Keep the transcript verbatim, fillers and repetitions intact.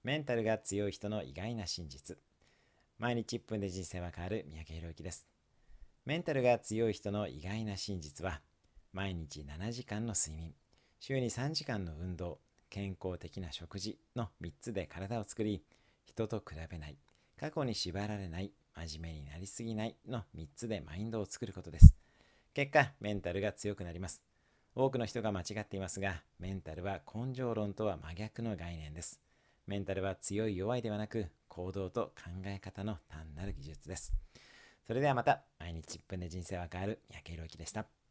メンタルが強い人の意外な真実。毎日いっぷんで人生は変わる三宅宏之です。メンタルが強い人の意外な真実は、毎日ななじかんの睡眠、週にさんじかんの運動、健康的な食事のみっつで体を作り、人と比べない、過去に縛られない、真面目になりすぎないのみっつでマインドを作ることです。結果、メンタルが強くなります。多くの人が間違っていますが、メンタルは根性論とは真逆の概念です。メンタルは強い弱いではなく、行動と考え方の単なる技術です。それではまた、毎日いっぷんで人生は変わる三宅宏之でした。